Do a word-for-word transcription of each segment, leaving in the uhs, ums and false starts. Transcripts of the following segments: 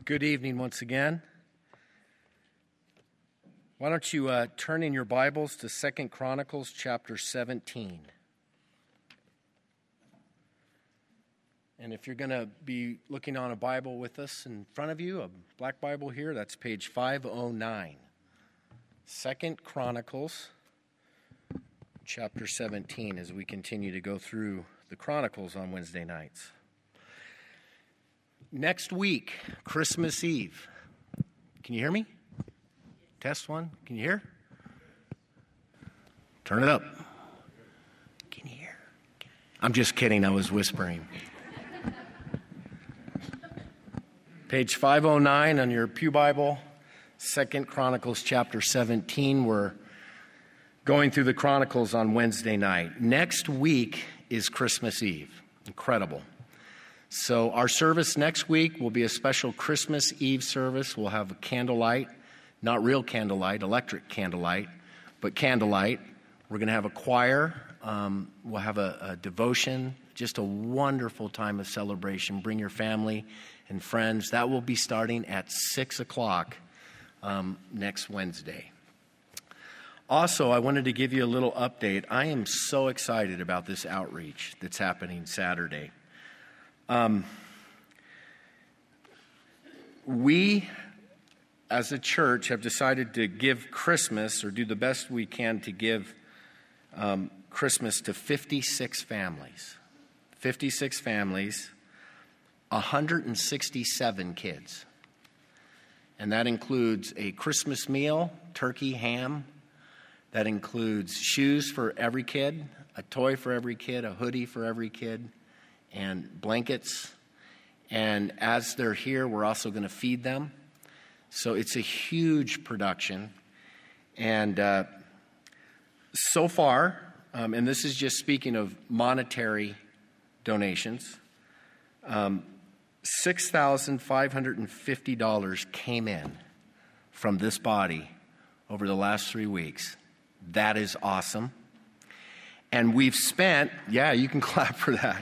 Good evening once again. Why don't you uh, turn in your Bibles to Second Chronicles chapter seventeen. And if you're going to be looking on a Bible with us in front of you, a black Bible here, that's page five oh nine. Second Chronicles chapter seventeen as we continue to go through the Chronicles on Wednesday nights. Next week, Christmas Eve. Can you hear me? Test one. Can you hear? Turn it up. Can you hear? I'm just kidding. I was whispering. Page five oh nine on your Pew Bible, Second Chronicles chapter seventeen. We're going through the Chronicles on Wednesday night. Next week is Christmas Eve. Incredible. So our service next week will be a special Christmas Eve service. We'll have a candlelight, not real candlelight, electric candlelight, but candlelight. We're going to have a choir. Um, we'll have a, a devotion, just a wonderful time of celebration. Bring your family and friends. That will be starting at six o'clock um, next Wednesday. Also, I wanted to give you a little update. I am so excited about this outreach that's happening Saturday. Um, we, as a church, have decided to give Christmas, or do the best we can to give um, Christmas to fifty-six families. fifty-six families, one hundred sixty-seven kids. And that includes a Christmas meal, turkey, ham. That includes shoes for every kid, a toy for every kid, a hoodie for every kid, and blankets. And as they're here, we're also going to feed them. So it's a huge production. And uh, so far, um, and this is just speaking of monetary donations, um, six thousand five hundred fifty dollars came in from this body over the last three weeks. That is awesome. And we've spent, yeah, you can clap for that.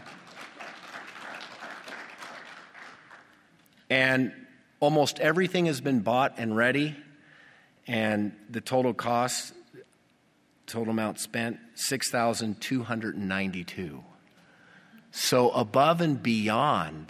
And almost everything has been bought and ready, and the total cost, total amount spent, six thousand two hundred ninety-two dollars. So above and beyond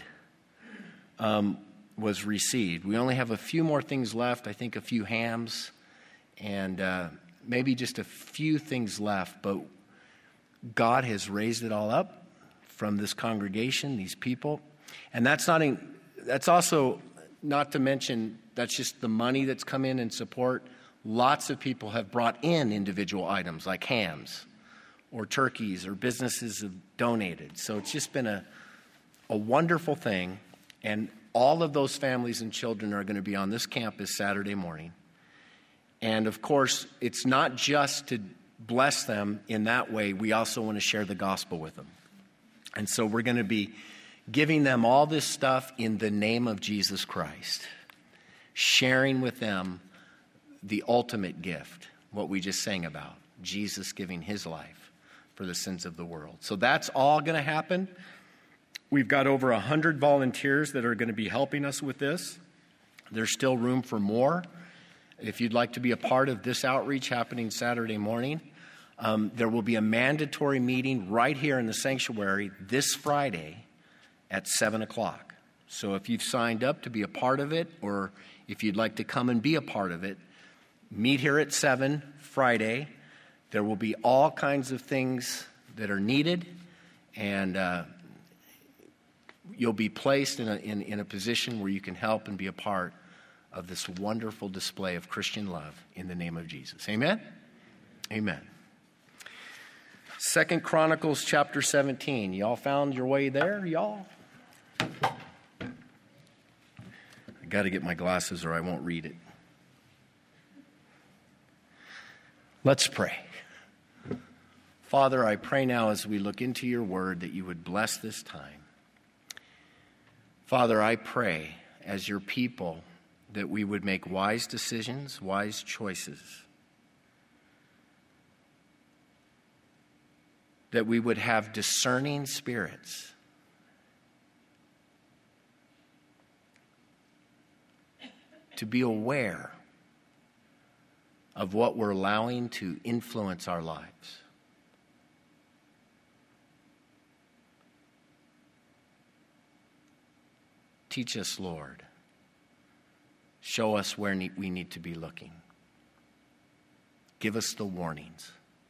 um, was received. We only have a few more things left, I think a few hams, and uh, maybe just a few things left, but God has raised it all up from this congregation, these people, and that's not in, That's also, not to mention, that's just the money that's come in in support. Lots of people have brought in individual items like hams or turkeys, or businesses have donated. So it's just been a, a wonderful thing. And all of those families and children are going to be on this campus Saturday morning. And of course, it's not just to bless them in that way. We also want to share the gospel with them. And so we're going to be giving them all this stuff in the name of Jesus Christ, sharing with them the ultimate gift, what we just sang about, Jesus giving his life for the sins of the world. So that's all going to happen. We've got over one hundred volunteers that are going to be helping us with this. There's still room for more. If you'd like to be a part of this outreach happening Saturday morning, um, there will be a mandatory meeting right here in the sanctuary this Friday at seven o'clock. So if you've signed up to be a part of it, or if you'd like to come and be a part of it, meet here at seven Friday. There will be all kinds of things that are needed, and uh, you'll be placed in a, in, in a position where you can help and be a part of this wonderful display of Christian love in the name of Jesus. Amen? Amen. Second Chronicles chapter seventeen. Y'all found your way there, y'all? I got to get my glasses or I won't read it. Let's pray. Father, I pray now as we look into your word that you would bless this time. Father, I pray as your people that we would make wise decisions, wise choices. That we would have discerning spirits. to be aware of what we're allowing to influence our lives. Teach us, Lord. Show us where we need to be looking. Give us the warnings.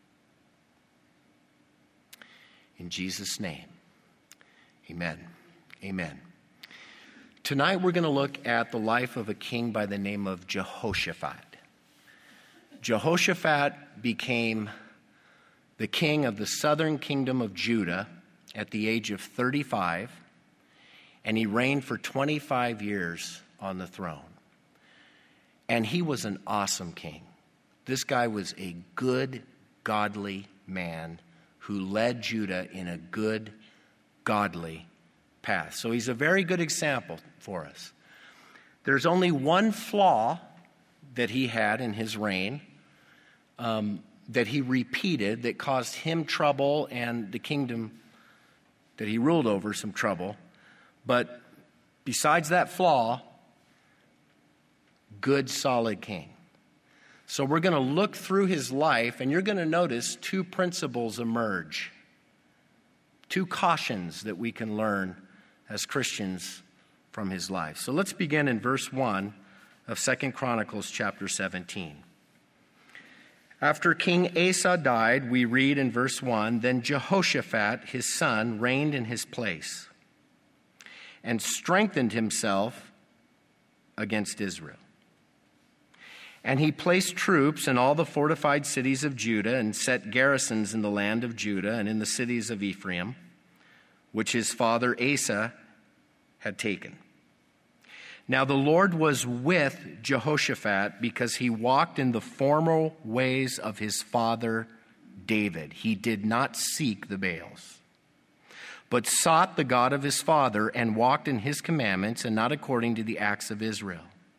In Jesus' name, amen. Amen. Tonight we're going to look at the life of a king by the name of Jehoshaphat. Jehoshaphat became the king of the southern kingdom of Judah at the age of thirty-five, and he reigned for twenty-five years on the throne. And he was an awesome king. This guy was a good, godly man who led Judah in a good, godly path. So he's a very good example for us. There's only one flaw that he had in his reign um, that he repeated that caused him trouble and the kingdom that he ruled over some trouble. But besides that flaw, good, solid king. So we're going to look through his life, and you're going to notice two principles emerge, two cautions that we can learn as Christians from his life. So let's begin in verse one of Second Chronicles chapter seventeen. After King Asa died, we read in verse one, then Jehoshaphat, his son, reigned in his place and strengthened himself against Israel. And he placed troops in all the fortified cities of Judah and set garrisons in the land of Judah and in the cities of Ephraim, which his father Asa had taken. Now the Lord was with Jehoshaphat because he walked in the former ways of his father David. He did not seek the Baals, but sought the God of his father and walked in his commandments and not according to the acts of Israel.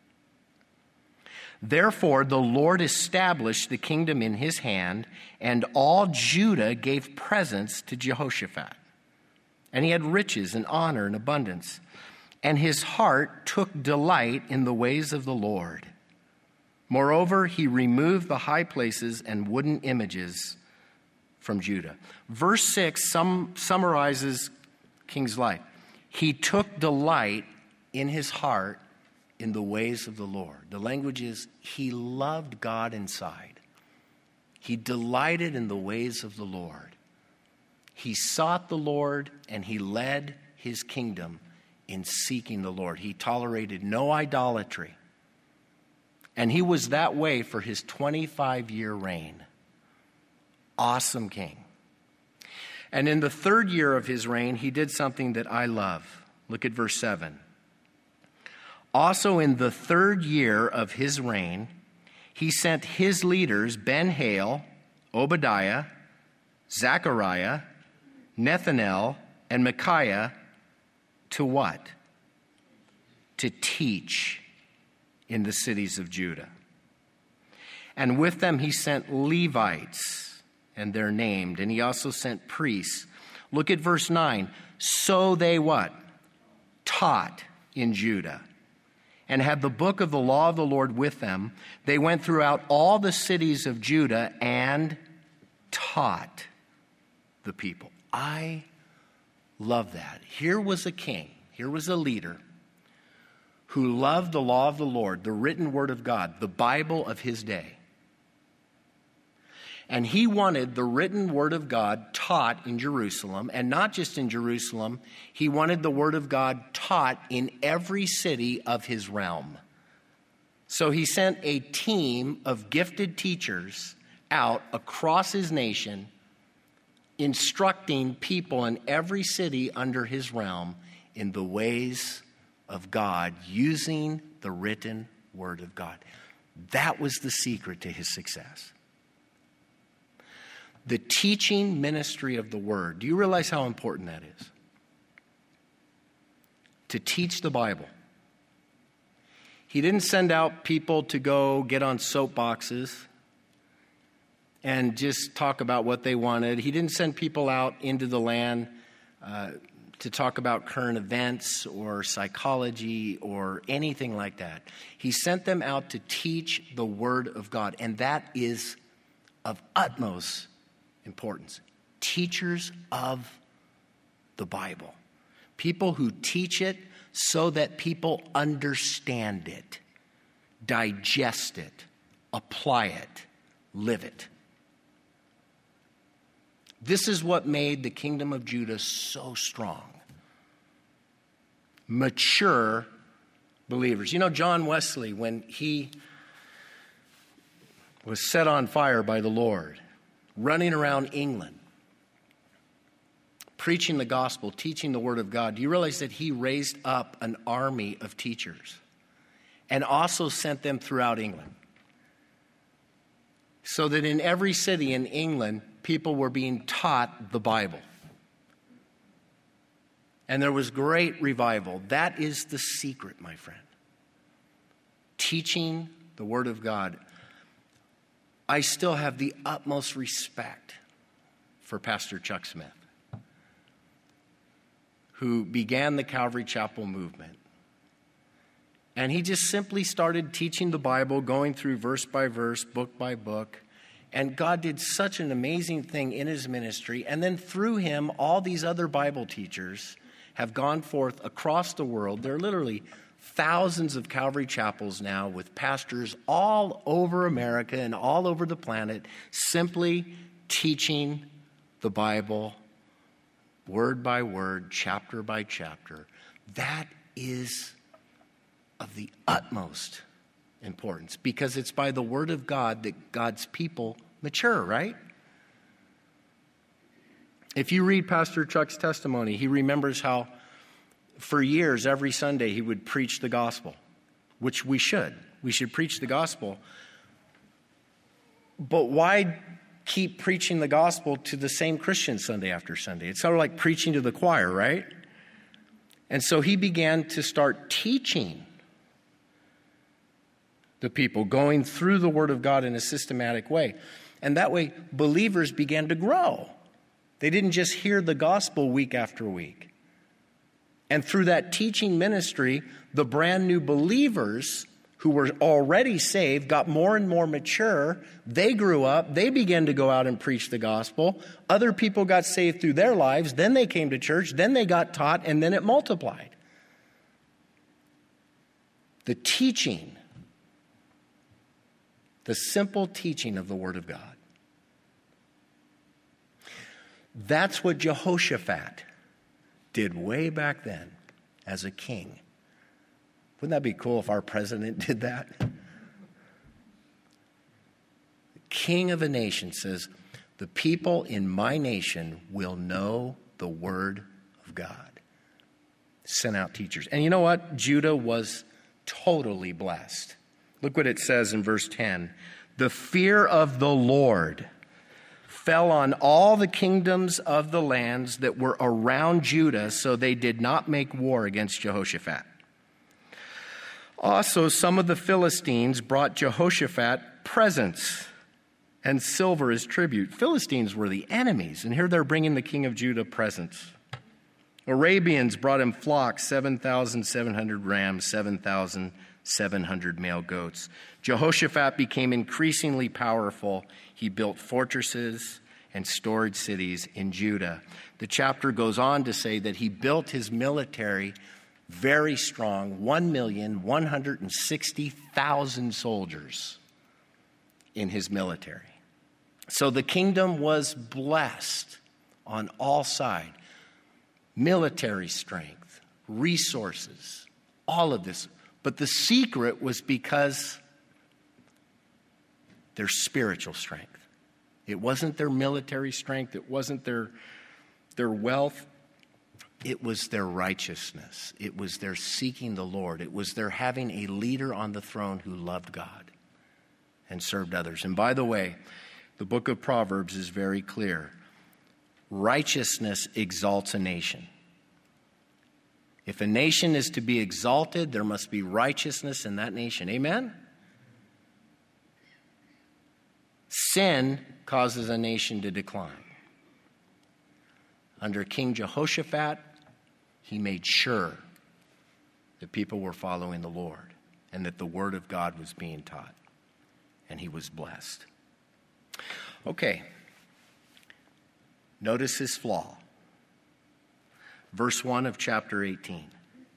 Therefore, the Lord established the kingdom in his hand, and all Judah gave presents to Jehoshaphat. And he had riches and honor and abundance. And his heart took delight in the ways of the Lord. Moreover, he removed the high places and wooden images from Judah. Verse six sum, summarizes King's life. He took delight in his heart in the ways of the Lord. The language is, he loved God inside. He delighted in the ways of the Lord. He sought the Lord, and he led his kingdom in seeking the Lord. He tolerated no idolatry. And he was that way for his twenty-five-year reign. Awesome king. And in the third year of his reign, he did something that I love. Look at verse seven. Also in the third year of his reign, he sent his leaders, Ben-Hail, Obadiah, Zechariah, Nethanel, and Micaiah, to what? To teach in the cities of Judah. And with them he sent Levites, and they're named, and he also sent priests. Look at verse nine. So they what? Taught in Judah, and had the book of the law of the Lord with them. They went throughout all the cities of Judah and taught the people. I love that. Here was a king, here was a leader who loved the law of the Lord, the written word of God, the Bible of his day. And he wanted the written word of God taught in Jerusalem, and not just in Jerusalem. He wanted the word of God taught in every city of his realm. So he sent a team of gifted teachers out across his nation, instructing people in every city under his realm in the ways of God, using the written word of God. That was the secret to his success. The teaching ministry of the word. Do you realize how important that is? To teach the Bible. He didn't send out people to go get on soapboxes and just talk about what they wanted. He didn't send people out into the land uh, to talk about current events or psychology or anything like that. He sent them out to teach the Word of God, and that is of utmost importance. Teachers of the Bible. People who teach it so that people understand it, digest it, apply it, live it. This is what made the kingdom of Judah so strong. Mature believers. You know, John Wesley, when he was set on fire by the Lord, running around England, preaching the gospel, teaching the word of God, do you realize that he raised up an army of teachers and also sent them throughout England? So that in every city in England, people were being taught the Bible. And there was great revival. That is the secret, my friend. Teaching the Word of God. I still have the utmost respect for Pastor Chuck Smith, who began the Calvary Chapel movement. And he just simply started teaching the Bible, going through verse by verse, book by book. And God did such an amazing thing in his ministry. And then through him, all these other Bible teachers have gone forth across the world. There are literally thousands of Calvary chapels now with pastors all over America and all over the planet simply teaching the Bible word by word, chapter by chapter. That is of the utmost importance because it's by the word of God that God's people mature, right? If you read Pastor Chuck's testimony, he remembers how for years, every Sunday, he would preach the gospel, which we should. We should preach the gospel. But why keep preaching the gospel to the same Christian Sunday after Sunday? It's sort of like preaching to the choir, right? And so he began to start teaching the people, going through the Word of God in a systematic way. And that way, believers began to grow. They didn't just hear the gospel week after week. And through that teaching ministry, the brand new believers who were already saved got more and more mature. They grew up. They began to go out and preach the gospel. Other people got saved through their lives. Then they came to church. Then they got taught, and then it multiplied. The teaching, the simple teaching of the Word of God. That's what Jehoshaphat did way back then as a king. Wouldn't that be cool if our president did that? The king of a nation says, the people in my nation will know the word of God. Sent out teachers. And you know what? Judah was totally blessed. Look what it says in verse ten. The fear of the Lord fell on all the kingdoms of the lands that were around Judah, so they did not make war against Jehoshaphat. Also, some of the Philistines brought Jehoshaphat presents and silver as tribute. Philistines were the enemies, and here they're bringing the king of Judah presents. Arabians brought him flocks, seven thousand seven hundred rams, seven thousand seven hundred male goats. Jehoshaphat became increasingly powerful. He built fortresses and stored cities in Judah. The chapter goes on to say that he built his military very strong, one million one hundred sixty thousand soldiers in his military. So the kingdom was blessed on all sides. Military strength, resources, all of this. But the secret was because their spiritual strength. It wasn't their military strength. It wasn't their, their wealth. It was their righteousness. It was their seeking the Lord. It was their having a leader on the throne who loved God and served others. And by the way, the book of Proverbs is very clear. Righteousness exalts a nation. If a nation is to be exalted, there must be righteousness in that nation. Amen? Sin causes a nation to decline. Under King Jehoshaphat, he made sure that people were following the Lord and that the word of God was being taught. And he was blessed. Okay. Notice his flaw. Verse one of chapter eighteen.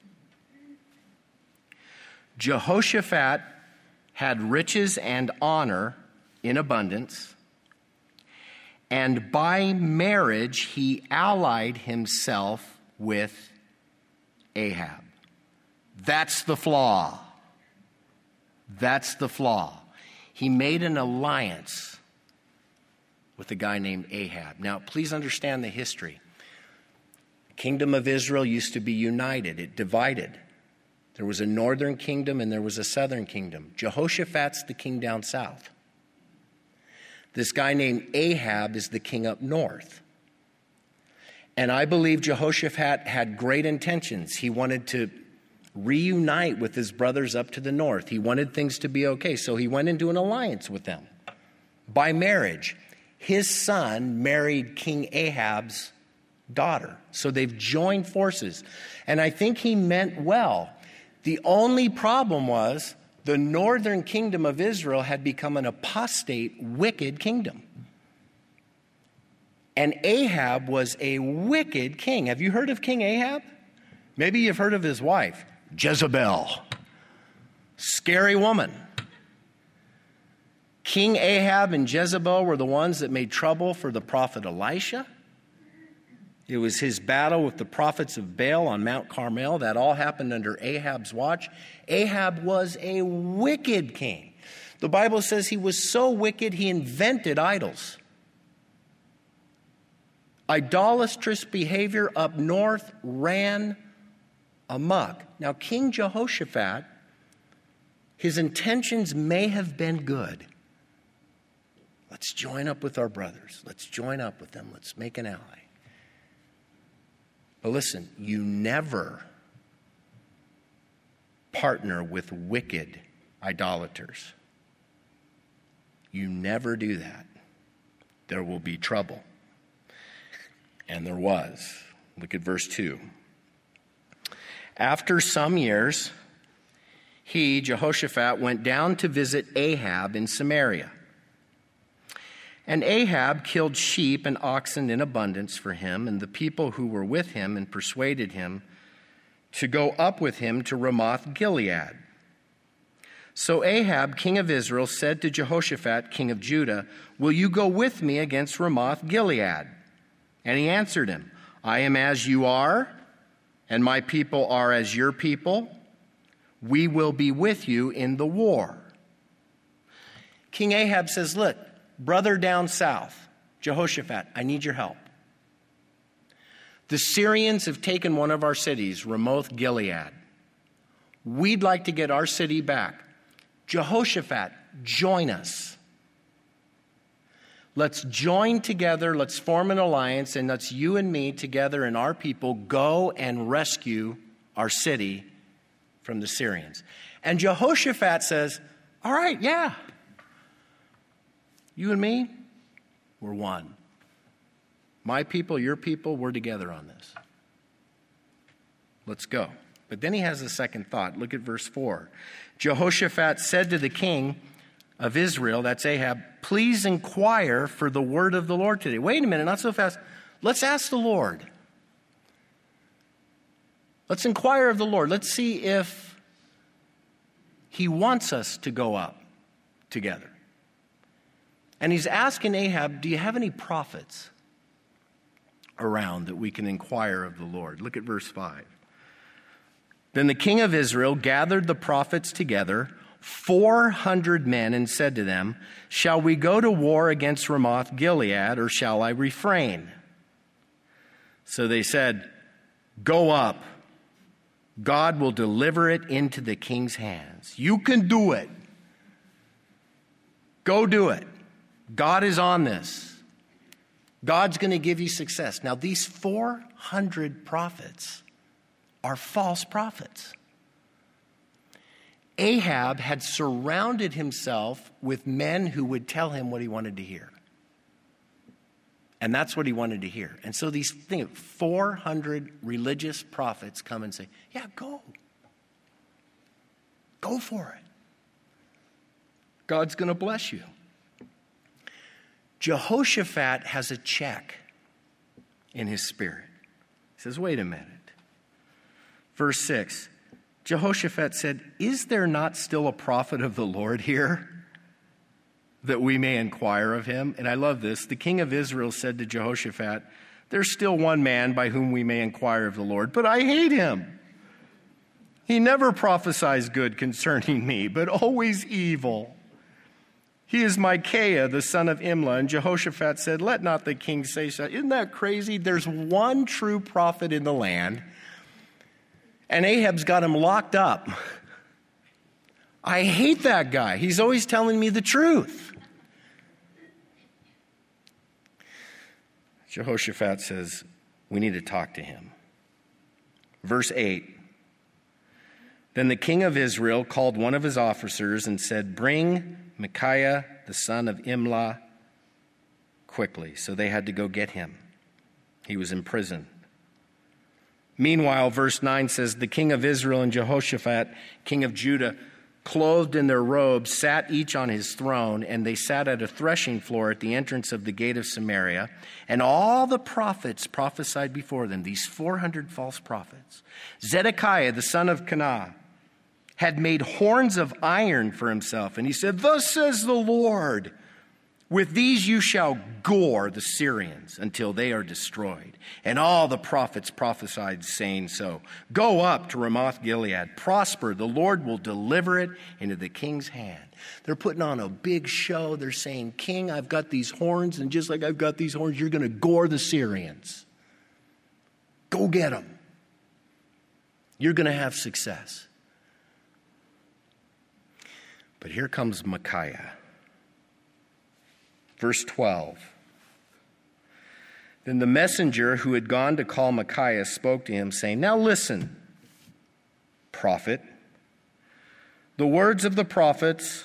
Jehoshaphat had riches and honor in abundance, and by marriage he allied himself with Ahab. That's the flaw. That's the flaw. He made an alliance with a guy named Ahab. Now, please understand the history. The kingdom of Israel used to be united. It divided. There was a northern kingdom and there was a southern kingdom. Jehoshaphat's the king down south. This guy named Ahab is the king up north. And I believe Jehoshaphat had great intentions. He wanted to reunite with his brothers up to the north. He wanted things to be okay, so he went into an alliance with them by marriage. His son married King Ahab's daughter, so they've joined forces. And I think he meant well. The only problem was the northern kingdom of Israel had become an apostate, wicked kingdom. And Ahab was a wicked king. Have you heard of King Ahab? Maybe you've heard of his wife, Jezebel. Scary woman. King Ahab and Jezebel were the ones that made trouble for the prophet Elisha. It was his battle with the prophets of Baal on Mount Carmel. That all happened under Ahab's watch. Ahab was a wicked king. The Bible says he was so wicked he invented idols. Idolatrous behavior up north ran amok. Now, King Jehoshaphat, his intentions may have been good. Let's join up with our brothers. Let's join up with them. Let's make an ally. But listen, you never partner with wicked idolaters. You never do that. There will be trouble. And there was. Look at verse two. After some years, he, Jehoshaphat, went down to visit Ahab in Samaria. And Ahab killed sheep and oxen in abundance for him and the people who were with him, and persuaded him to go up with him to Ramoth Gilead. So Ahab, king of Israel, said to Jehoshaphat, king of Judah, "Will you go with me against Ramoth Gilead?" And he answered him, "I am as you are, and my people are as your people. We will be with you in the war." King Ahab says, "Look, brother down south, Jehoshaphat, I need your help. The Syrians have taken one of our cities, Ramoth Gilead. We'd like to get our city back. Jehoshaphat, join us. Let's join together, let's form an alliance, and let's you and me together and our people go and rescue our city from the Syrians." And Jehoshaphat says, "All right, yeah. You and me, we're one. My people, your people, we're together on this. Let's go." But then he has a second thought. Look at verse four. Jehoshaphat said to the king of Israel, that's Ahab, "Please inquire for the word of the Lord today." Wait a minute, not so fast. Let's ask the Lord. Let's inquire of the Lord. Let's see if he wants us to go up together. And he's asking Ahab, "Do you have any prophets around that we can inquire of the Lord?" Look at verse five. Then the king of Israel gathered the prophets together, four hundred men, and said to them, "Shall we go to war against Ramoth Gilead, or shall I refrain?" So they said, "Go up. God will deliver it into the king's hands." You can do it. Go do it. God is on this. God's going to give you success. Now, these four hundred prophets are false prophets. Ahab had surrounded himself with men who would tell him what he wanted to hear. And that's what he wanted to hear. And so these things, four hundred religious prophets come and say, yeah, go. Go for it. God's going to bless you. Jehoshaphat has a check in his spirit. He says, wait a minute. Verse six, Jehoshaphat said, is there not still a prophet of the Lord here, that we may inquire of him? And I love this. The king of Israel said to Jehoshaphat, there's still one man by whom we may inquire of the Lord, but I hate him. He never prophesies good concerning me, but always evil. He is Micaiah, the son of Imlah. And Jehoshaphat said, let not the king say so. Isn't that crazy? There's one true prophet in the land, and Ahab's got him locked up. I hate that guy. He's always telling me the truth. Jehoshaphat says, we need to talk to him. Verse eight. Then the king of Israel called one of his officers and said, bring Micaiah, the son of Imlah, quickly. So they had to go get him. He was in prison. Meanwhile, verse nine says, the king of Israel and Jehoshaphat, king of Judah, clothed in their robes, sat each on his throne, and they sat at a threshing floor at the entrance of the gate of Samaria. And all the prophets prophesied before them, these four hundred false prophets. Zedekiah, the son of Kenah, had made horns of iron for himself. And he said, thus says the Lord, with these you shall gore the Syrians until they are destroyed. And all the prophets prophesied, saying so. Go up to Ramoth Gilead, prosper, the Lord will deliver it into the king's hand. They're putting on a big show. They're saying, King, I've got these horns, and just like I've got these horns, you're going to gore the Syrians. Go get them. You're going to have success. But here comes Micaiah. Verse twelve. Then the messenger who had gone to call Micaiah spoke to him, saying, now listen, prophet, the words of the prophets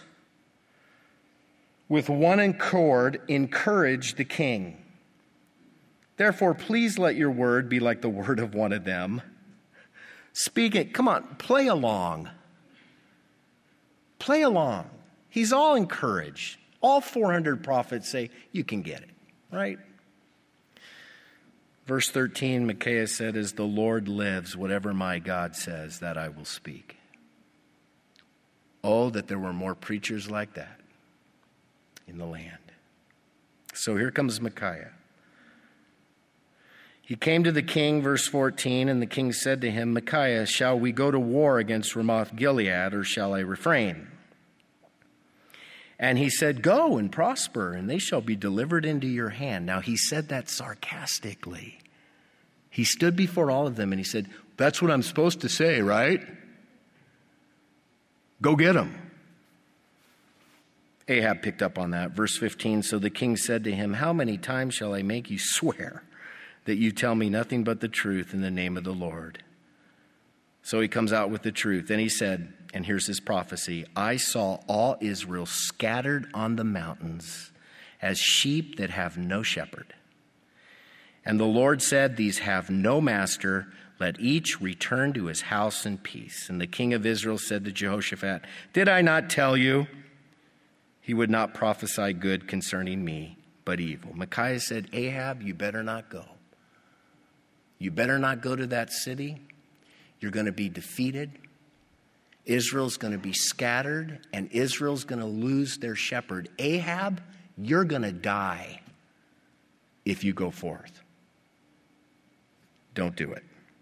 with one accord encourage the king. Therefore, please let your word be like the word of one of them. Speak it. Come on, play along. Play along. He's all encouraged. All four hundred prophets say, you can get it, right? Verse thirteen, Micaiah said, as the Lord lives, whatever my God says, that I will speak. Oh, that there were more preachers like that in the land. So here comes Micaiah. He came to the king, verse fourteen, and the king said to him, Micaiah, shall we go to war against Ramoth Gilead, or shall I refrain? And he said, go and prosper, and they shall be delivered into your hand. Now, he said that sarcastically. He stood before all of them, and he said, that's what I'm supposed to say, right? Go get them. Ahab picked up on that. Verse fifteen, so the king said to him, how many times shall I make you swear that you tell me nothing but the truth in the name of the Lord? So he comes out with the truth. And he said, and here's his prophecy, I saw all Israel scattered on the mountains as sheep that have no shepherd. And the Lord said, these have no master. Let each return to his house in peace. And the king of Israel said to Jehoshaphat, did I not tell you he would not prophesy good concerning me, but evil? Micaiah said, Ahab, you better not go. You better not go to that city. You're going to be defeated. Israel's going to be scattered, and Israel's going to lose their shepherd. Ahab, you're going to die if you go forth. Don't do it.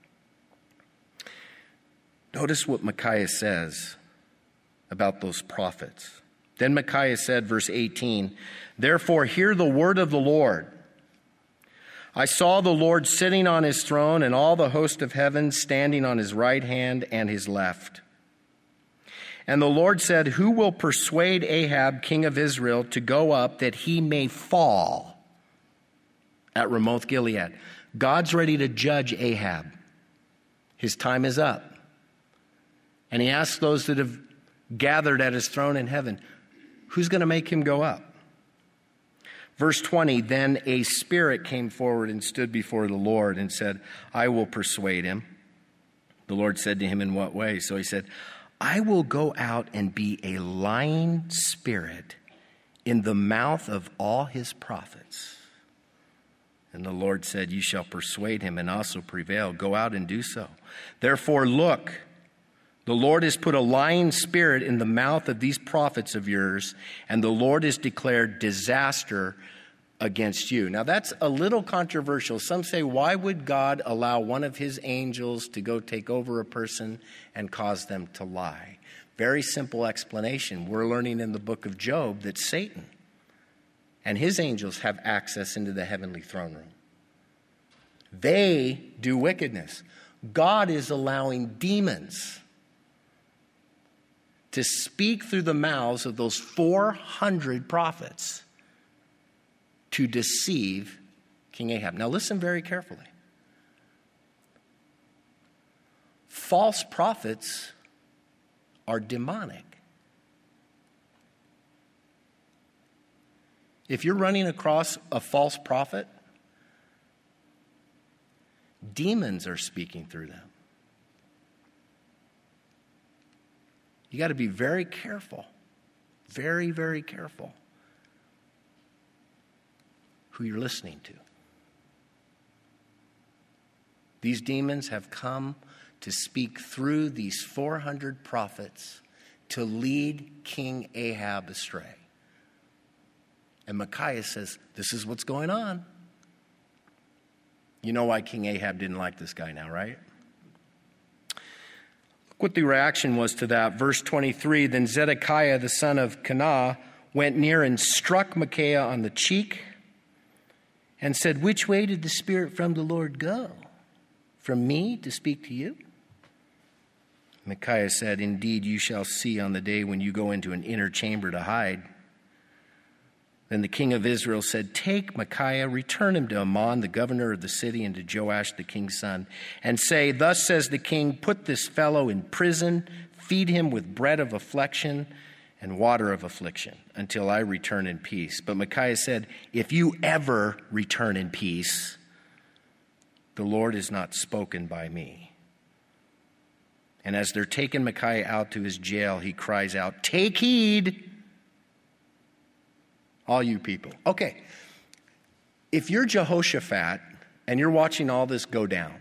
Notice what Micaiah says about those prophets. Then Micaiah said, verse eighteen, therefore hear the word of the Lord. I saw the Lord sitting on his throne, and all the host of heaven standing on his right hand and his left. And the Lord said, who will persuade Ahab, king of Israel, to go up that he may fall at Ramoth Gilead? God's ready to judge Ahab. His time is up. And he asks those that have gathered at his throne in heaven, who's going to make him go up? Verse twenty, then a spirit came forward and stood before the Lord and said, I will persuade him. The Lord said to him, in what way? So he said, I will go out and be a lying spirit in the mouth of all his prophets. And the Lord said, you shall persuade him and also prevail. Go out and do so. Therefore, look, the Lord has put a lying spirit in the mouth of these prophets of yours, and the Lord has declared disaster against you. Now, that's a little controversial. Some say, why would God allow one of his angels to go take over a person and cause them to lie? Very simple explanation. We're learning in the book of Job that Satan and his angels have access into the heavenly throne room. They do wickedness. God is allowing demons to speak through the mouths of those four hundred prophets to deceive King Ahab. Now listen very carefully. False prophets are demonic. If you're running across a false prophet, demons are speaking through them. You got to be very careful, very, very careful who you're listening to. These demons have come to speak through these four hundred prophets to lead King Ahab astray. And Micaiah says, this is what's going on. You know why King Ahab didn't like this guy now, right? Look what the reaction was to that. Verse twenty-three, then Zedekiah, the son of Kenah, went near and struck Micaiah on the cheek and said, which way did the Spirit from the Lord go? From me to speak to you? Micaiah said, indeed, you shall see on the day when you go into an inner chamber to hide. Then the king of Israel said, take Micaiah, return him to Amon, the governor of the city, and to Joash, the king's son, and say, thus says the king, put this fellow in prison, feed him with bread of affliction and water of affliction until I return in peace. But Micaiah said, if you ever return in peace, the Lord is not spoken by me. And as they're taking Micaiah out to his jail, he cries out, take heed, all you people. Okay, if you're Jehoshaphat and you're watching all this go down,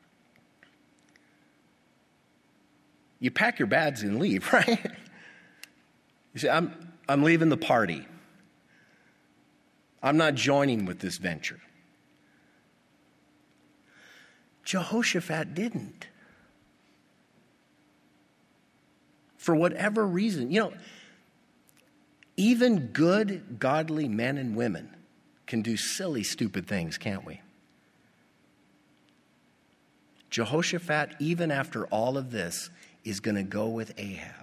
you pack your bags and leave, right? You say, I'm, I'm leaving the party. I'm not joining with this venture. Jehoshaphat didn't. For whatever reason, you know, even good, godly men and women can do silly, stupid things, can't we? Jehoshaphat, even after all of this, is going to go with Ahab.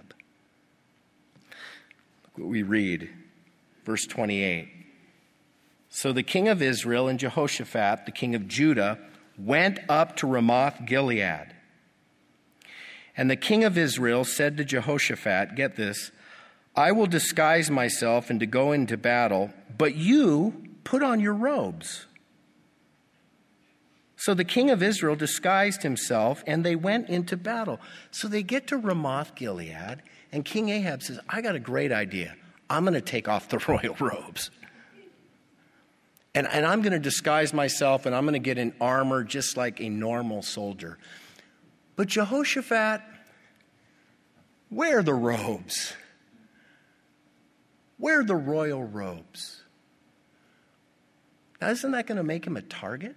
Look what we read, verse twenty-eight. So the king of Israel and Jehoshaphat, the king of Judah, went up to Ramoth Gilead. And the king of Israel said to Jehoshaphat, get this, I will disguise myself and to go into battle, but you put on your robes. So the king of Israel disguised himself, and they went into battle. So they get to Ramoth Gilead, and King Ahab says, I got a great idea. I'm going to take off the royal robes. And, and I'm going to disguise myself, and I'm going to get in armor just like a normal soldier. But Jehoshaphat, wear the robes. Wear the royal robes. Now, isn't that going to make him a target?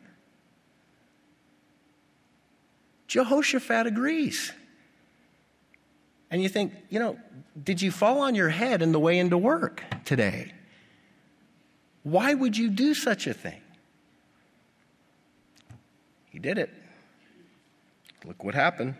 Jehoshaphat agrees. And you think, you know, did you fall on your head in the way into work today? Why would you do such a thing? He did it. Look what happened.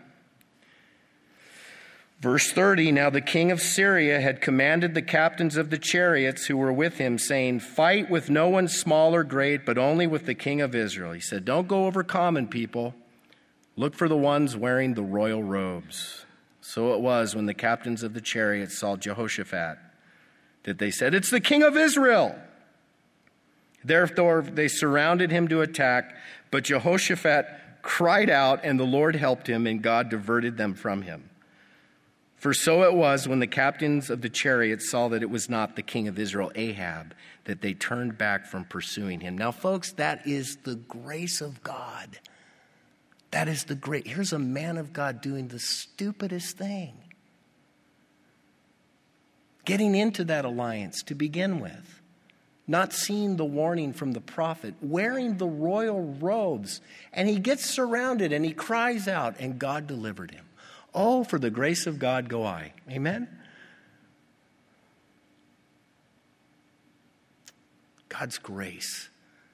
Verse thirty, now the king of Syria had commanded the captains of the chariots who were with him, saying, fight with no one small or great, but only with the king of Israel. He said, don't go over common people. Look for the ones wearing the royal robes. So it was when the captains of the chariots saw Jehoshaphat that they said, it's the king of Israel. Therefore, they surrounded him to attack, but Jehoshaphat cried out, and the Lord helped him, and God diverted them from him. For so it was when the captains of the chariots saw that it was not the king of Israel, Ahab, that they turned back from pursuing him. Now, folks, that is the grace of God. That is the great. Here's a man of God doing the stupidest thing. Getting into that alliance to begin with. Not seeing the warning from the prophet, wearing the royal robes, and he gets surrounded and he cries out, and God delivered him. Oh, for the grace of God go I. Amen? God's grace.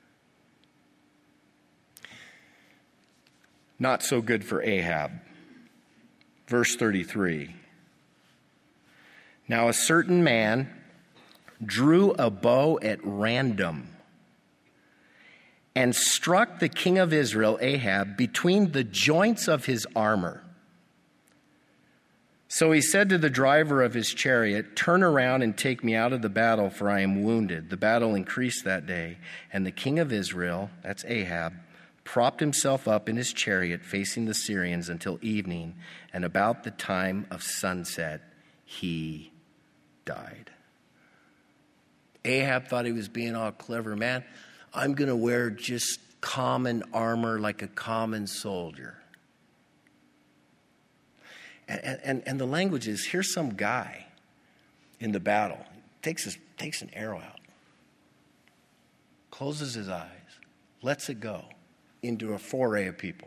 Not so good for Ahab. Verse thirty-three. Now a certain man drew a bow at random and struck the king of Israel, Ahab, between the joints of his armor. So he said to the driver of his chariot, "Turn around and take me out of the battle, for I am wounded." The battle increased that day, and the king of Israel, that's Ahab, propped himself up in his chariot facing the Syrians until evening, and about the time of sunset, he died. Ahab thought he was being all clever. Man, I'm going to wear just common armor like a common soldier. And, and, and the language is, here's some guy in the battle. Takes, his, takes an arrow out. Closes his eyes. Lets it go into a foray of people.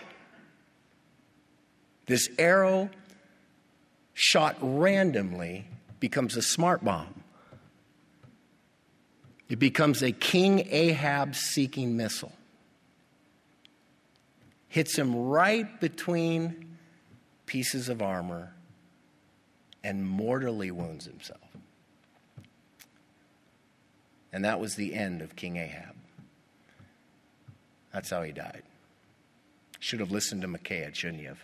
This arrow shot randomly becomes a smart bomb. It becomes a King Ahab seeking missile. Hits him right between pieces of armor and mortally wounds himself. And that was the end of King Ahab. That's how he died. Should have listened to Micaiah, shouldn't you have?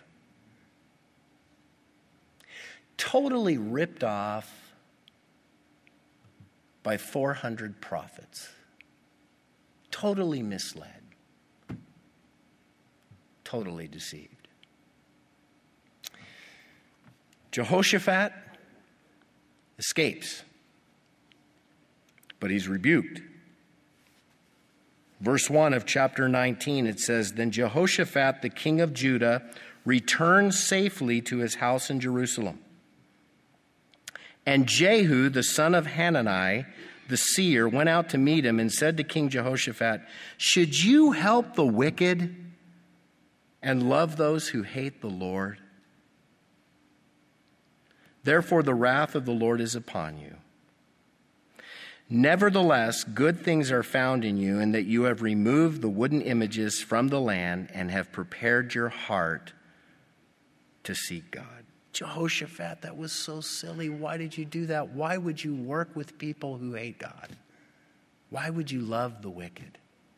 Totally ripped off by four hundred prophets. Totally misled. Totally deceived. Jehoshaphat escapes, but he's rebuked. Verse one of chapter nineteen, it says, "Then Jehoshaphat, the king of Judah, returned safely to his house in Jerusalem. And Jehu, the son of Hanani, the seer, went out to meet him and said to King Jehoshaphat, 'Should you help the wicked and love those who hate the Lord? Therefore the wrath of the Lord is upon you. Nevertheless, good things are found in you, in that you have removed the wooden images from the land and have prepared your heart to seek God.'" Jehoshaphat, that was so silly. Why did you do that? Why would you work with people who hate God? Why would you love the wicked?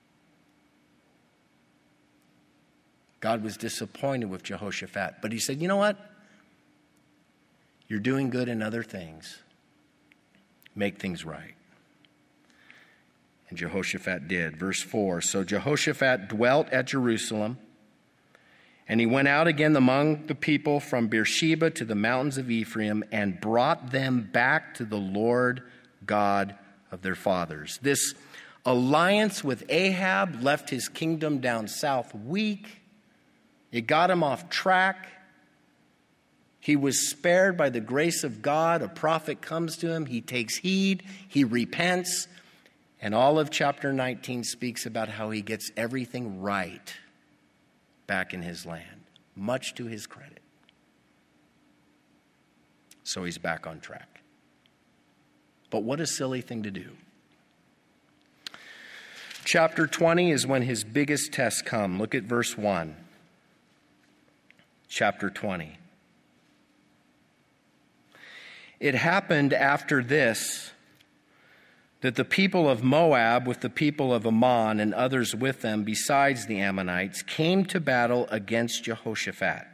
God was disappointed with Jehoshaphat, but he said, "You know what? You're doing good in other things. Make things right." And Jehoshaphat did. Verse four, "So Jehoshaphat dwelt at Jerusalem, and he went out again among the people from Beersheba to the mountains of Ephraim and brought them back to the Lord God of their fathers." This alliance with Ahab left his kingdom down south weak. It got him off track. He was spared by the grace of God. A prophet comes to him. He takes heed. He repents. And all of chapter nineteen speaks about how he gets everything right back in his land, much to his credit. So he's back on track. But what a silly thing to do. Chapter twenty is when his biggest tests come. Look at verse one. Chapter twenty. "It happened after this that the people of Moab with the people of Ammon and others with them besides the Ammonites came to battle against Jehoshaphat.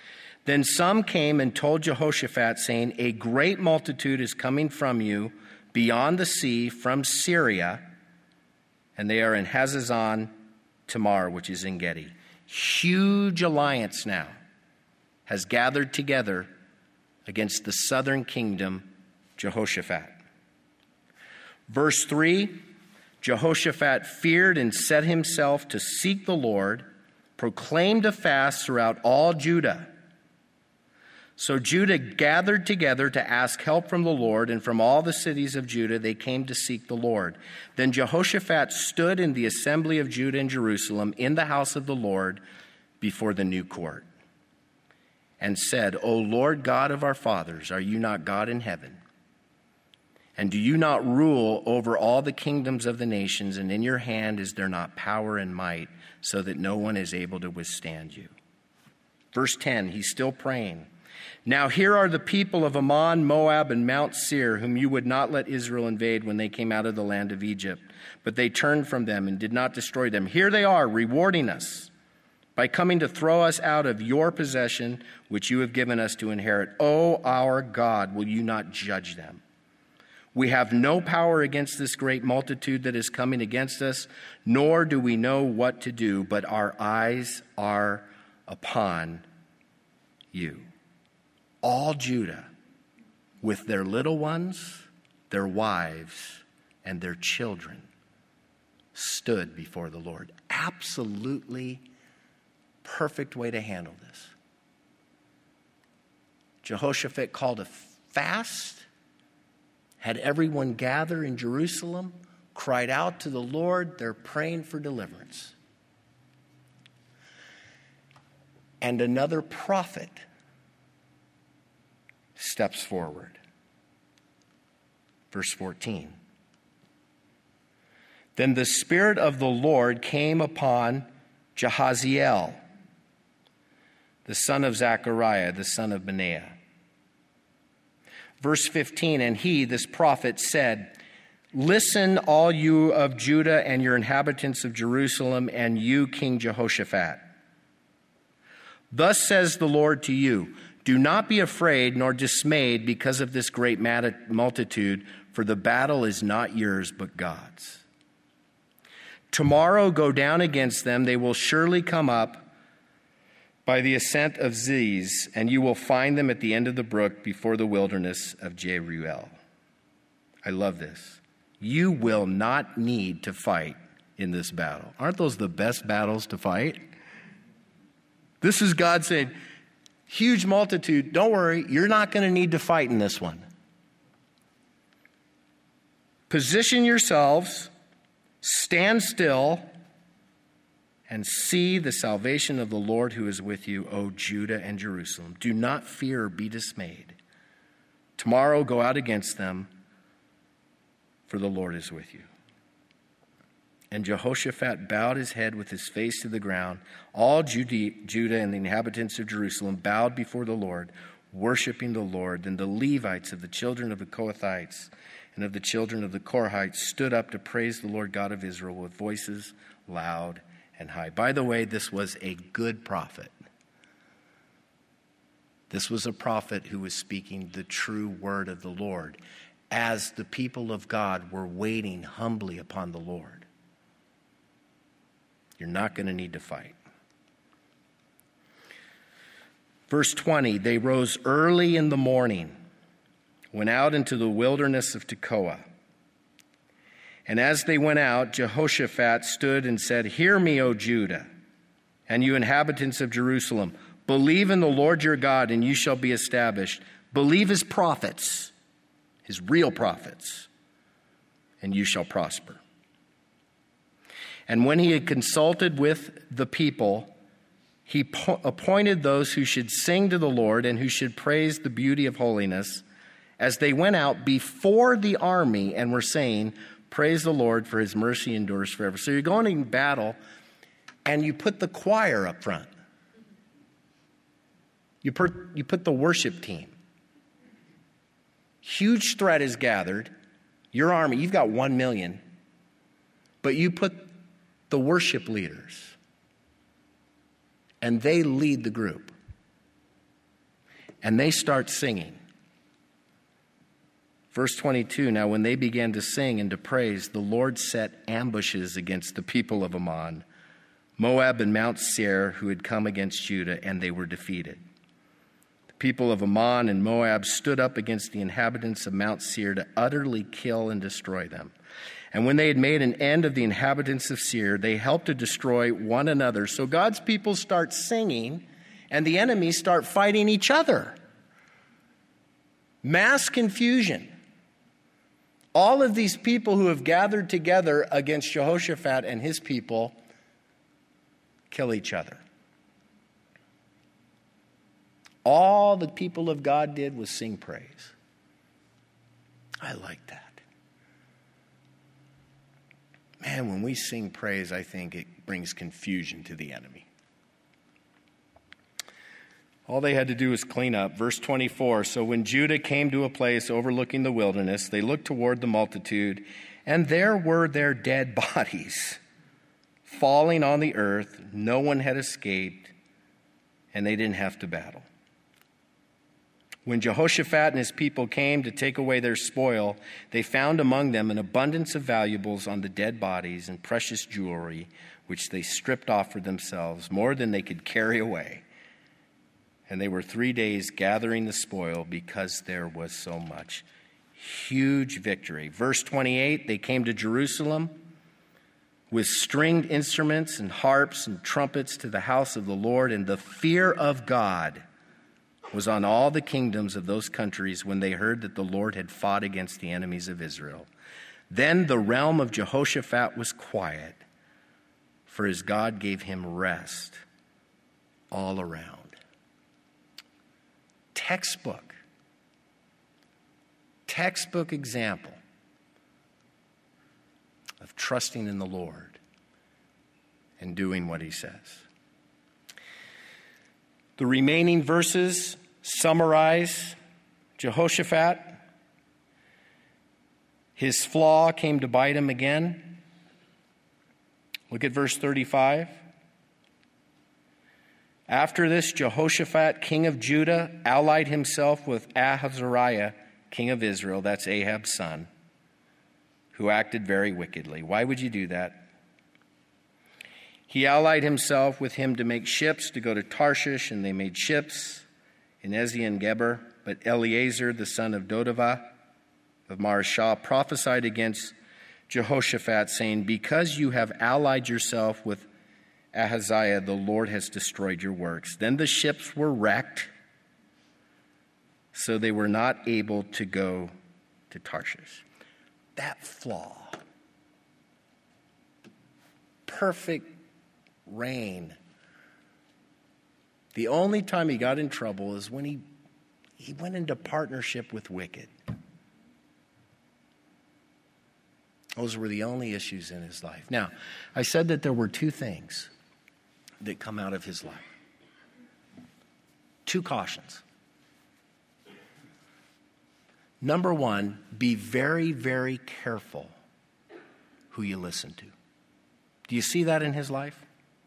Then some came and told Jehoshaphat, saying, 'A great multitude is coming from you beyond the sea from Syria, and they are in Hazazon Tamar, which is En Gedi. Huge alliance now has gathered together against the southern kingdom, Jehoshaphat. Verse three, Jehoshaphat feared and set himself to seek the Lord, proclaimed a fast throughout all Judah. So Judah gathered together to ask help from the Lord, and from all the cities of Judah they came to seek the Lord. Then Jehoshaphat stood in the assembly of Judah and Jerusalem in the house of the Lord before the new court, and said, O Lord God of our fathers, are you not God in heaven? And do you not rule over all the kingdoms of the nations, and in your hand is there not power and might, so that no one is able to withstand you? Verse ten, he's still praying. Now here are the people of Ammon, Moab, and Mount Seir, whom you would not let Israel invade when they came out of the land of Egypt. But they turned from them and did not destroy them. Here they are, rewarding us by coming to throw us out of your possession, which you have given us to inherit. O our God, will you not judge them? We have no power against this great multitude that is coming against us, nor do we know what to do, but our eyes are upon you. All Judah, with their little ones, their wives, and their children, stood before the Lord. Absolutely perfect way to handle this. Jehoshaphat called a fast, had everyone gather in Jerusalem, cried out to the Lord. They're praying for deliverance. And another prophet steps forward. Verse fourteen. Then the Spirit of the Lord came upon Jahaziel, the son of Zechariah, the son of Benaiah. Verse fifteen, and he, this prophet, said, Listen, all you of Judah and your inhabitants of Jerusalem, and you, King Jehoshaphat. Thus says the Lord to you, do not be afraid nor dismayed because of this great multitude, for the battle is not yours but God's. Tomorrow go down against them. They will surely come up by the ascent of Ziz, and you will find them at the end of the brook before the wilderness of Jeruel. I love this. You will not need to fight in this battle. Aren't those the best battles to fight? This is God saying, huge multitude, don't worry, you're not going to need to fight in this one. Position yourselves, stand still, and see the salvation of the Lord who is with you, O Judah and Jerusalem. Do not fear or be dismayed. Tomorrow go out against them, for the Lord is with you. And Jehoshaphat bowed his head with his face to the ground. All Judah and the inhabitants of Jerusalem bowed before the Lord, worshiping the Lord. Then the Levites of the children of the Kohathites and of the children of the Korahites stood up to praise the Lord God of Israel with voices loud and high. By the way, this was a good prophet. This was a prophet who was speaking the true word of the Lord as the people of God were waiting humbly upon the Lord. You're not going to need to fight. Verse twenty, they rose early in the morning, went out into the wilderness of Tekoa. And as they went out, Jehoshaphat stood and said, Hear me, O Judah, and you inhabitants of Jerusalem. Believe in the Lord your God, and you shall be established. Believe his prophets, his real prophets, and you shall prosper. And when he had consulted with the people, he po- appointed those who should sing to the Lord and who should praise the beauty of holiness as they went out before the army and were saying, Praise the Lord, for his mercy endures forever. So you're going in battle and you put the choir up front. You put, you put the worship team. Huge threat is gathered. Your army, you've got one million. But you put the worship leaders, and they lead the group. And they start singing. Verse twenty-two, now when they began to sing and to praise, the Lord set ambushes against the people of Ammon, Moab and Mount Seir, who had come against Judah, and they were defeated. The people of Ammon and Moab stood up against the inhabitants of Mount Seir to utterly kill and destroy them. And when they had made an end of the inhabitants of Seir, they helped to destroy one another. So God's people start singing, and the enemies start fighting each other. Mass confusion. All of these people who have gathered together against Jehoshaphat and his people kill each other. All the people of God did was sing praise. I like that. Man, when we sing praise, I think it brings confusion to the enemy. All they had to do was clean up. Verse twenty-four, so when Judah came to a place overlooking the wilderness, they looked toward the multitude, and there were their dead bodies falling on the earth. No one had escaped, and they didn't have to battle. When Jehoshaphat and his people came to take away their spoil, they found among them an abundance of valuables on the dead bodies and precious jewelry, which they stripped off for themselves, more than they could carry away. And they were three days gathering the spoil because there was so much. Huge victory. Verse twenty-eight, they came to Jerusalem with stringed instruments and harps and trumpets to the house of the Lord, and the fear of God was on all the kingdoms of those countries when they heard that the Lord had fought against the enemies of Israel. Then the realm of Jehoshaphat was quiet, for his God gave him rest all around. Textbook. Textbook example of trusting in the Lord and doing what he says. The remaining verses summarize Jehoshaphat. His flaw came to bite him again. Look at verse thirty-five. After this, Jehoshaphat, king of Judah, allied himself with Ahaziah, king of Israel, that's Ahab's son, who acted very wickedly. Why would you do that? He allied himself with him to make ships to go to Tarshish, and they made ships in Ezion-Geber. But Eleazar, the son of Dodavah of Mareshah, prophesied against Jehoshaphat, saying, because you have allied yourself with Ahaziah, the Lord has destroyed your works. Then the ships were wrecked, so they were not able to go to Tarshish. That flaw. Perfect reign. The only time he got in trouble is when he, he went into partnership with wicked. Those were the only issues in his life. Now, I said that there were two things that come out of his life. Two cautions. Number one, be very, very careful who you listen to. Do you see that in his life?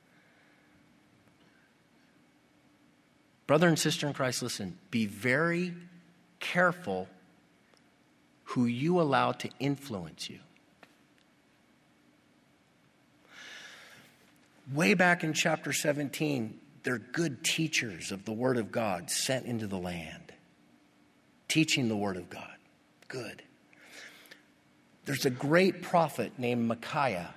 Brother and sister in Christ, listen, be very careful who you allow to influence you. Way back in chapter seventeen, they're good teachers of the Word of God sent into the land, teaching the Word of God. Good. There's a great prophet named Micaiah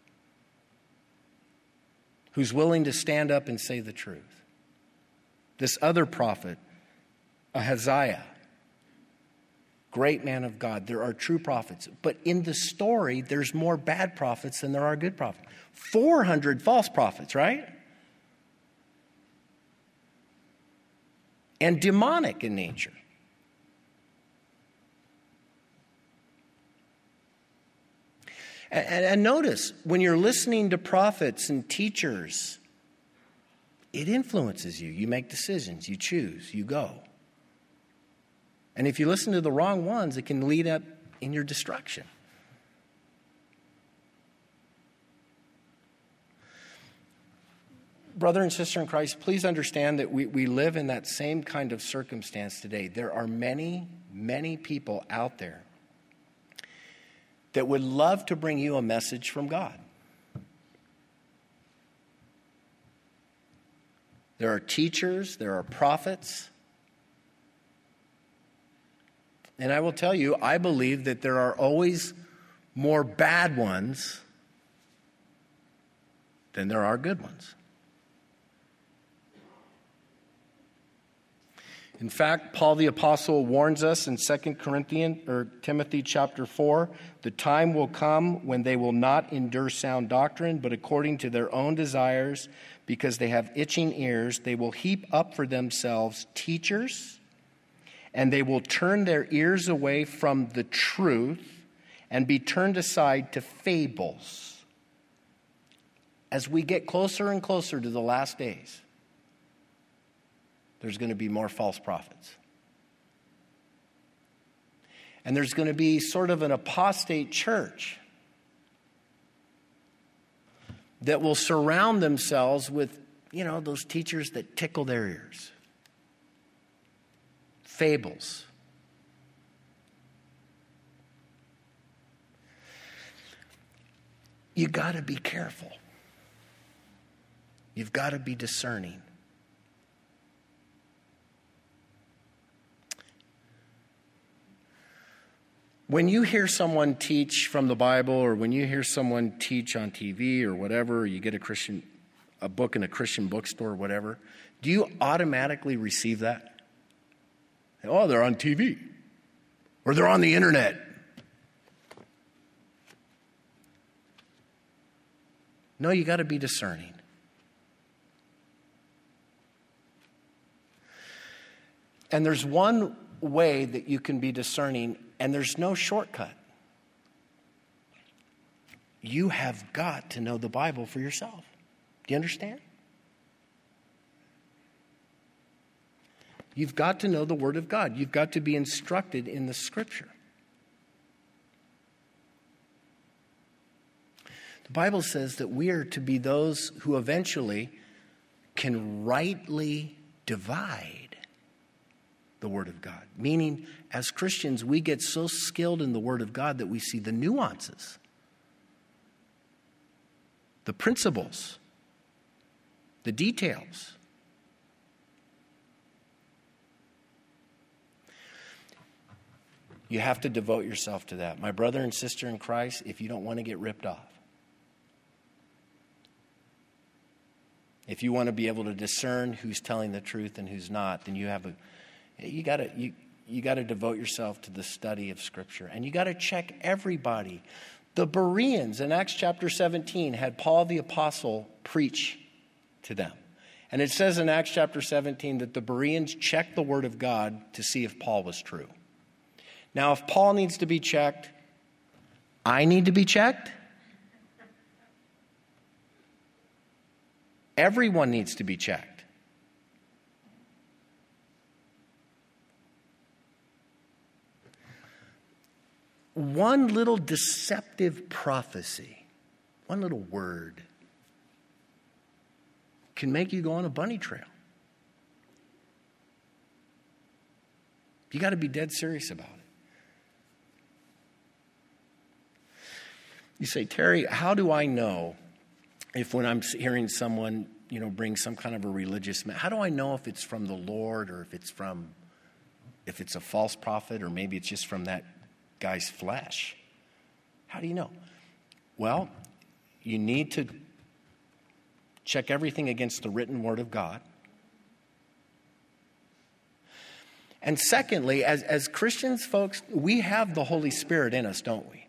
who's willing to stand up and say the truth. This other prophet, Ahaziah, great man of God. There are true prophets. But in the story, there's more bad prophets than there are good prophets. four hundred false prophets, right? And demonic in nature. And, and notice, when you're listening to prophets and teachers, it influences you. You make decisions. You choose. You go. And if you listen to the wrong ones, it can lead up in your destruction. Brother and sister in Christ, please understand that we, we live in that same kind of circumstance today. There are many many people out there that would love to bring you a message from God. There are teachers, there are prophets. And I will tell you, I believe that there are always more bad ones than there are good ones. In fact, Paul the Apostle warns us in Second Corinthians or Timothy chapter four, the time will come when they will not endure sound doctrine, but according to their own desires, because they have itching ears, they will heap up for themselves teachers, and they will turn their ears away from the truth and be turned aside to fables. As we get closer and closer to the last days, there's going to be more false prophets. And there's going to be sort of an apostate church that will surround themselves with, you know, those teachers that tickle their ears. Fables. You got to be careful. You've got to be discerning. When you hear someone teach from the Bible, or when you hear someone teach on T V or whatever, or you get a Christian, a book in a Christian bookstore or whatever, do you automatically receive that? Oh, they're on T V. Or they're on the internet. No, you got to be discerning. And there's one way that you can be discerning, and there's no shortcut. You have got to know the Bible for yourself. Do you understand? You've got to know the Word of God. You've got to be instructed in the Scripture. The Bible says that we are to be those who eventually can rightly divide the Word of God. Meaning, as Christians, we get so skilled in the Word of God that we see the nuances, the principles, the details. You have to devote yourself to that. My brother and sister in Christ, if you don't want to get ripped off, if you want to be able to discern who's telling the truth and who's not, then you have a You got to you you got to devote yourself to the study of Scripture, and you got to check everybody. The Bereans in Acts chapter seventeen had Paul the Apostle preach to them, and it says in Acts chapter seventeen that the Bereans checked the Word of God to see if Paul was true. Now, if Paul needs to be checked, I need to be checked. Everyone needs to be checked. One little deceptive prophecy, one little word, can make you go on a bunny trail. You got to be dead serious about it. You say, Terry, how do I know if when I'm hearing someone, you know, bring some kind of a religious, how do I know if it's from the Lord or if it's from, if it's a false prophet, or maybe it's just from that guy's flesh? How do you know? Well, you need to check everything against the written Word of God. And secondly, as, as Christians, folks, we have the Holy Spirit in us, don't we?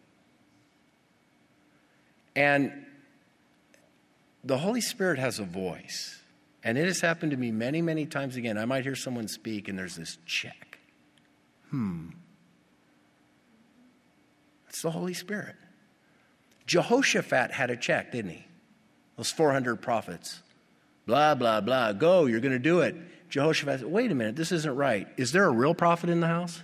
And the Holy Spirit has a voice. And it has happened to me many, many times again. I might hear someone speak and there's this check. Hmm. It's the Holy Spirit. Jehoshaphat had a check, didn't he? Those four hundred prophets. Blah, blah, blah. Go, you're going to do it. Jehoshaphat said, wait a minute, this isn't right. Is there a real prophet in the house?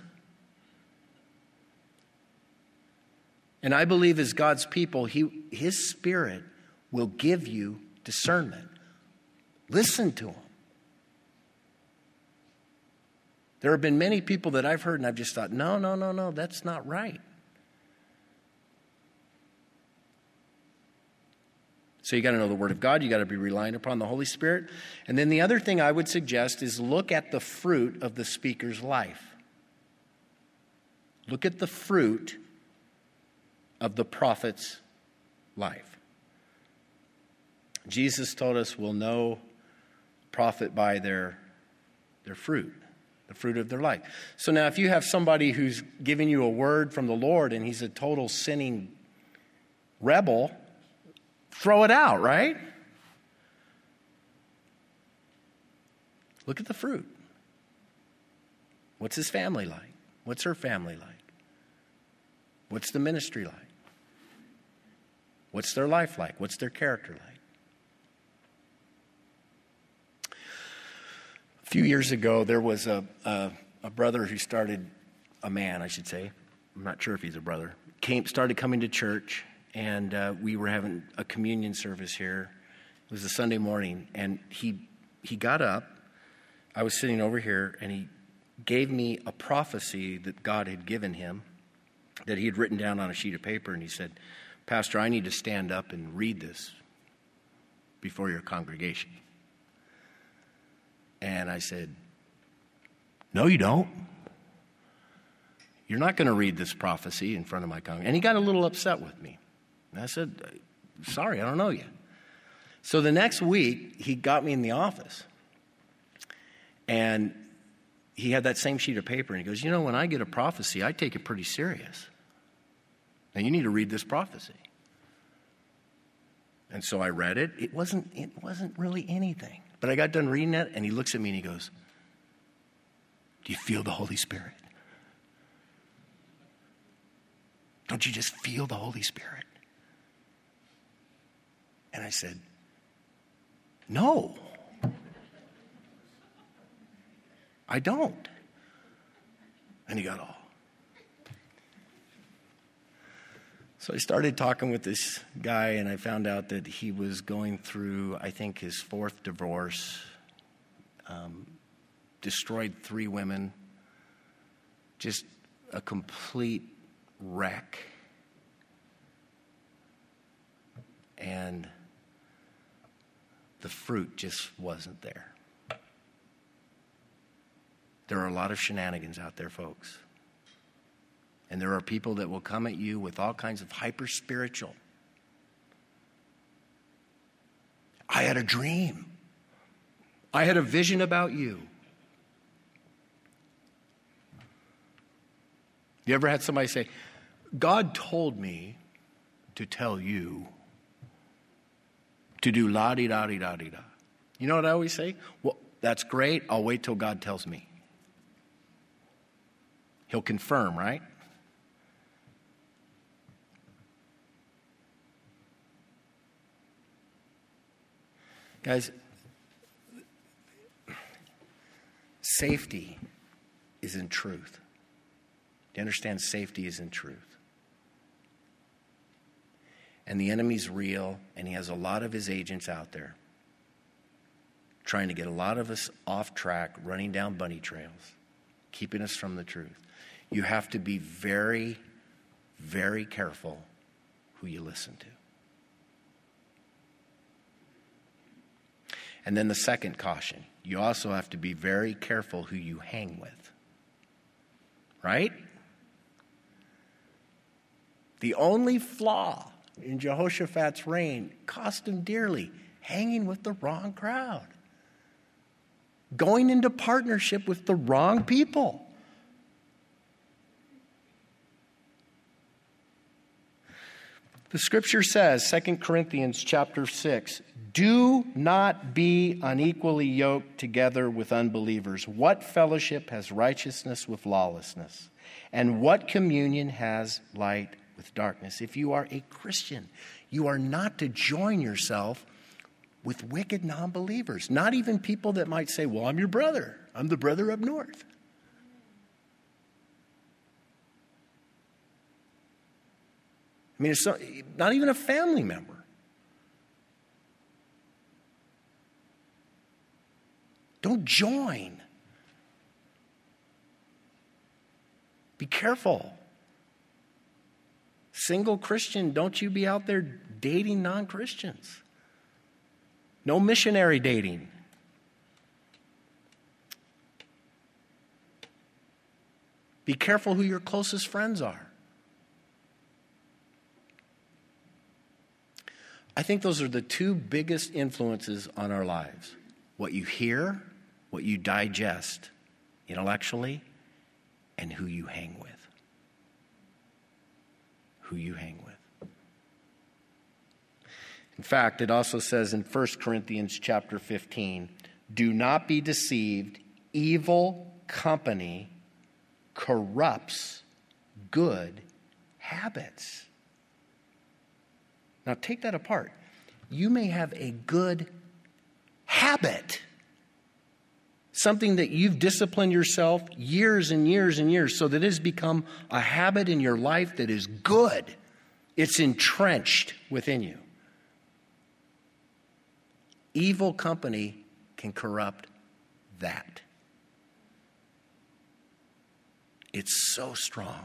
And I believe as God's people, he, His Spirit will give you discernment. Listen to Him. There have been many people that I've heard and I've just thought, no, no, no, no, that's not right. So you got to know the Word of God. You got to be relying upon the Holy Spirit. And then the other thing I would suggest is look at the fruit of the speaker's life. Look at the fruit of the prophet's life. Jesus told us we'll know prophet by their, their fruit, the fruit of their life. So now if you have somebody who's giving you a word from the Lord and he's a total sinning rebel, throw it out, right? Look at the fruit. What's his family like? What's her family like? What's the ministry like? What's their life like? What's their character like? A few years ago, there was a, a, a brother who started, a man, I should say. I'm not sure if he's a brother. Came, started coming to church, and uh, we were having a communion service here. It was a Sunday morning, and he he got up. I was sitting over here, and he gave me a prophecy that God had given him, that he had written down on a sheet of paper, and he said, Pastor, I need to stand up and read this before your congregation. And I said, no, you don't. You're not going to read this prophecy in front of my congregation. And he got a little upset with me. And I said, sorry, I don't know you. So the next week, he got me in the office. And he had that same sheet of paper, and he goes, you know, when I get a prophecy, I take it pretty serious. Now, you need to read this prophecy. And so I read it. It wasn't, it wasn't really anything. But I got done reading it, and he looks at me, and he goes, do you feel the Holy Spirit? Don't you just feel the Holy Spirit? And I said, no. I don't. And he got all. So I started talking with this guy, and I found out that he was going through, I think, his fourth divorce, um, destroyed three women, just a complete wreck. And the fruit just wasn't there. There are a lot of shenanigans out there, folks. And there are people that will come at you with all kinds of hyper-spiritual. I had a dream. I had a vision about you. You ever had somebody say, God told me to tell you to do la-di-da-di-da-di-da. You know what I always say? Well, that's great. I'll wait till God tells me. He'll confirm, right? Guys, safety is in truth. Do you understand? Safety is in truth. And the enemy's real, and he has a lot of his agents out there trying to get a lot of us off track, running down bunny trails, keeping us from the truth. You have to be very, very careful who you listen to. And then the second caution, you also have to be very careful who you hang with. Right? The only flaw in Jehoshaphat's reign cost him dearly, hanging with the wrong crowd. Going into partnership with the wrong people. The scripture says, Second Corinthians chapter six, do not be unequally yoked together with unbelievers. What fellowship has righteousness with lawlessness? And what communion has light with darkness? If you are a Christian, you are not to join yourself with wicked non-believers. Not even people that might say, well, I'm your brother. I'm the brother up north. I mean, it's not, not even a family member. Don't join Be careful. Single Christian, don't you be out there dating non-Christians. No missionary dating. Be careful who your closest friends are. I think those are the two biggest influences on our lives. What you hear, what you digest intellectually, and who you hang with. Who you hang with. In fact, it also says in First Corinthians chapter fifteen, do not be deceived, evil company corrupts good habits. Now take that apart. You may have a good habit, something that you've disciplined yourself years and years and years so that it has become a habit in your life that is good. It's entrenched within you. Evil company can corrupt that. It's so strong.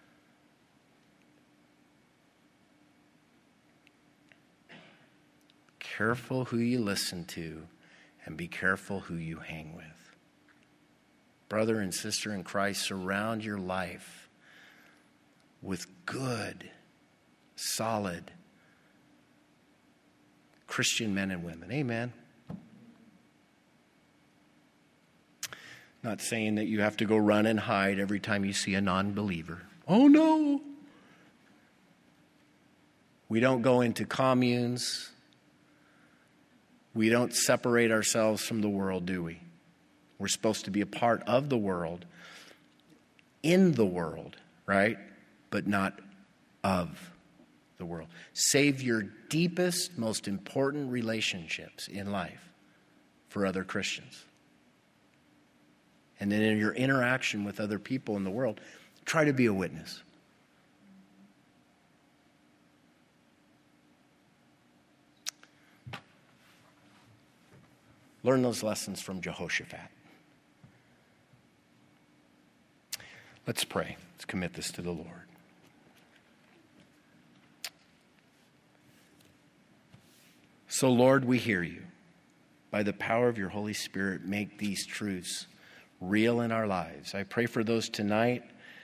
Careful who you listen to, and be careful who you hang with. Brother and sister in Christ, surround your life with good, solid Christian men and women. Amen. Not saying that you have to go run and hide every time you see a non-believer. Oh no. We don't go into communes. We don't separate ourselves from the world, do we? We're supposed to be a part of the world, in the world, right? But not of the world. Save your deepest, most important relationships in life for other Christians. And then in your interaction with other people in the world, try to be a witness. Learn those lessons from Jehoshaphat. Let's pray. Let's commit this to the Lord. So, Lord, we hear you. By the power of your Holy Spirit, make these truths real in our lives. I pray for those tonight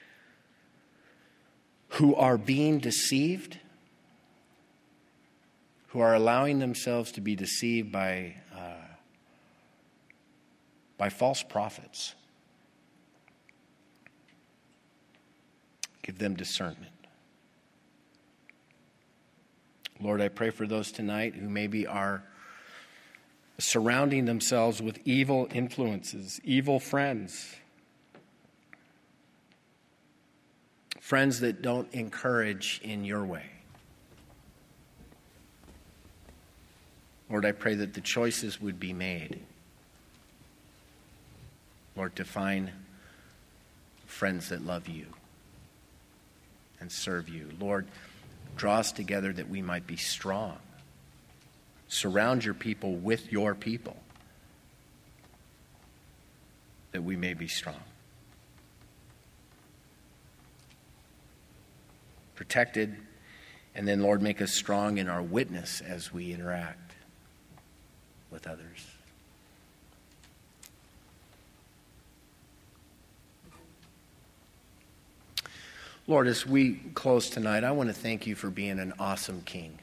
who are being deceived, who are allowing themselves to be deceived by uh, by false prophets. Give them discernment. Lord, I pray for those tonight who maybe are surrounding themselves with evil influences, evil friends, friends that don't encourage in your way. Lord, I pray that the choices would be made, Lord, to find friends that love you and serve you. Lord, draw us together that we might be strong. Surround your people with your people, that we may be strong. Protected, and then, Lord, make us strong in our witness as we interact with others. Lord, as we close tonight, I want to thank you for being an awesome king.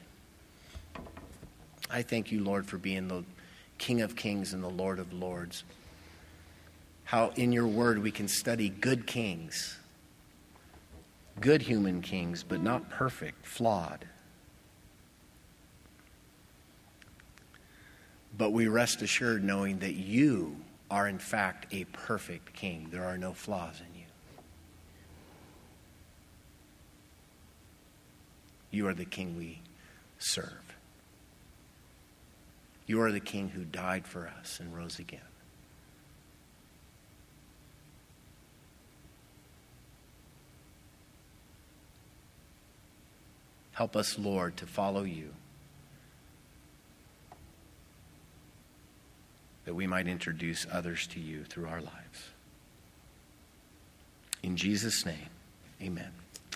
I thank you, Lord, for being the King of Kings and the Lord of Lords. How in your word we can study good kings, good human kings, but not perfect, flawed. But we rest assured knowing that you are in fact a perfect king. There are no flaws in you. You are the king we serve. You are the king who died for us and rose again. Help us, Lord, to follow you, that we might introduce others to you through our lives. In Jesus' name, amen.